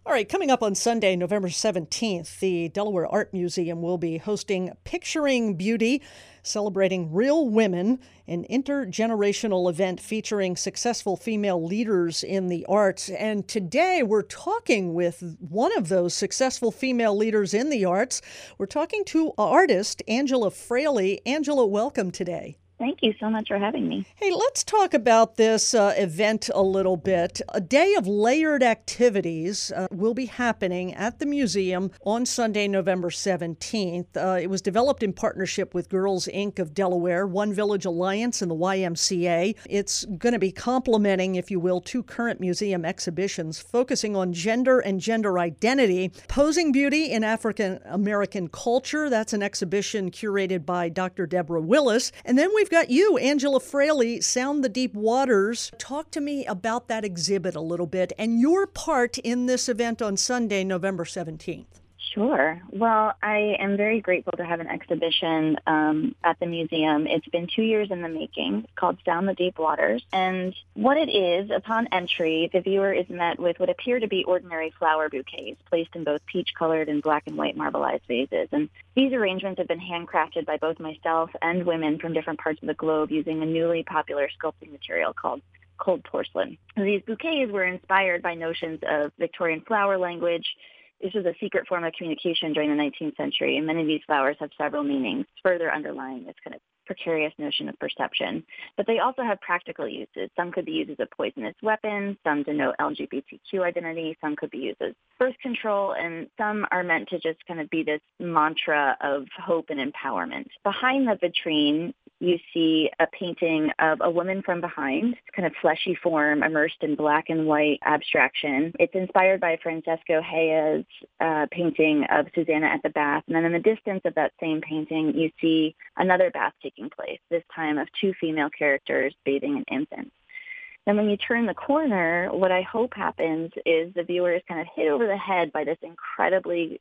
All right, coming up on Sunday, November 17th, the Delaware Art Museum will be hosting Picturing Beauty, celebrating real women, an intergenerational event featuring successful female leaders in the arts. And today we're talking with one of those successful female leaders in the arts. We're talking to artist Angela Fraley. Angela, welcome today. Thank you so much for having me. Hey, let's talk about this event a little bit. A day of layered activities will be happening at the museum on Sunday, November 17th. It was developed in partnership with Girls Inc. of Delaware, One Village Alliance, and the YMCA. It's going to be complementing, if you will, two current museum exhibitions focusing on gender and gender identity. Posing Beauty in African American Culture, that's an exhibition curated by Dr. Deborah Willis. And then we've got you, Angela Fraley, Sound the Deep Waters. Talk to me about that exhibit a little bit and your part in this event on Sunday, November 17th. Sure. Well, I am very grateful to have an exhibition at the museum. It's been 2 years in the making. It's called Sound the Deep Waters. And what it is, upon entry, the viewer is met with what appear to be ordinary flower bouquets placed in both peach-colored and black and white marbleized vases. And these arrangements have been handcrafted by both myself and women from different parts of the globe using a newly popular sculpting material called cold porcelain. These bouquets were inspired by notions of Victorian flower language. This was a secret form of communication during the 19th century, and many of these flowers have several meanings, further underlying this kind of precarious notion of perception. But they also have practical uses. Some could be used as a poisonous weapon, some denote LGBTQ identity, some could be used as birth control, and some are meant to just kind of be this mantra of hope and empowerment. Behind the vitrine, you see a painting of a woman from behind, kind of fleshy form, immersed in black and white abstraction. It's inspired by Francesco Hayes' painting of Susanna at the bath. And then in the distance of that same painting, you see another bath taking place, this time of two female characters bathing an infant. Then when you turn the corner, what I hope happens is the viewer is kind of hit over the head by this incredibly,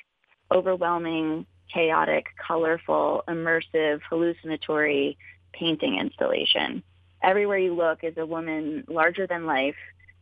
overwhelming, chaotic, colorful, immersive, hallucinatory painting installation. Everywhere you look is a woman larger than life,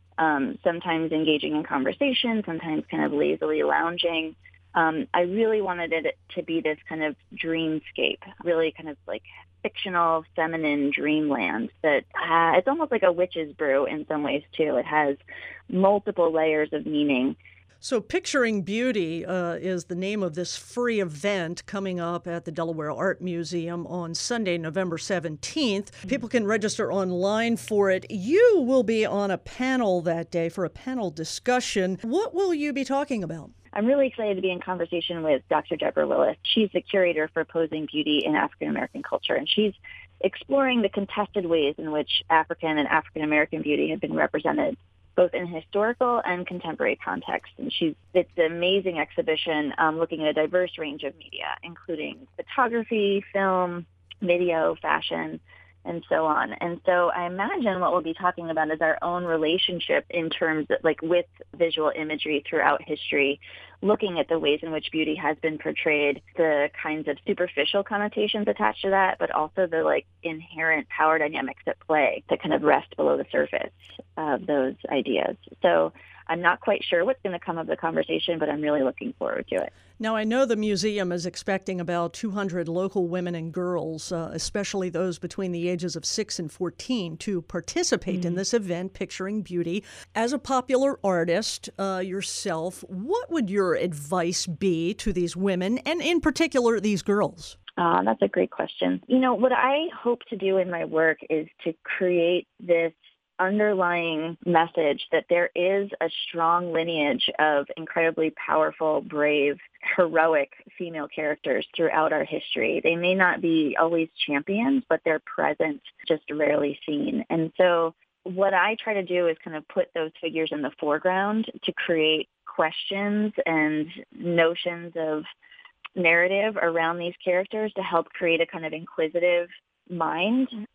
sometimes engaging in conversation, sometimes kind of lazily lounging. I really wanted it to be this kind of dreamscape, really kind of like fictional, feminine dreamland that it's almost like a witch's brew in some ways, too. It has multiple layers of meaning. So Picturing Beauty is the name of this free event coming up at the Delaware Art Museum on Sunday, November 17th. People can register online for it. You will be on a panel that day for a panel discussion. What will you be talking about? I'm really excited to be in conversation with Dr. Deborah Willis. She's the curator for Posing Beauty in African American Culture, and she's exploring the contested ways in which African and African American beauty have been represented both in historical and contemporary context. And it's an amazing exhibition looking at a diverse range of media, including photography, film, video, fashion, and so on. And so I imagine what we'll be talking about is our own relationship in terms of, with visual imagery throughout history, looking at the ways in which beauty has been portrayed, the kinds of superficial connotations attached to that, but also the inherent power dynamics at play that kind of rest below the surface of those ideas. So I'm not quite sure what's going to come of the conversation, but I'm really looking forward to it. Now, I know the museum is expecting about 200 local women and girls, especially those between the ages of 6 and 14, to participate in this event, Picturing Beauty. As a popular artist yourself, what would your advice be to these women, and in particular, these girls? That's a great question. What I hope to do in my work is to create this underlying message that there is a strong lineage of incredibly powerful, brave, heroic female characters throughout our history. They may not be always champions, but they're present, just rarely seen. And so what I try to do is kind of put those figures in the foreground to create questions and notions of narrative around these characters to help create a kind of inquisitive mind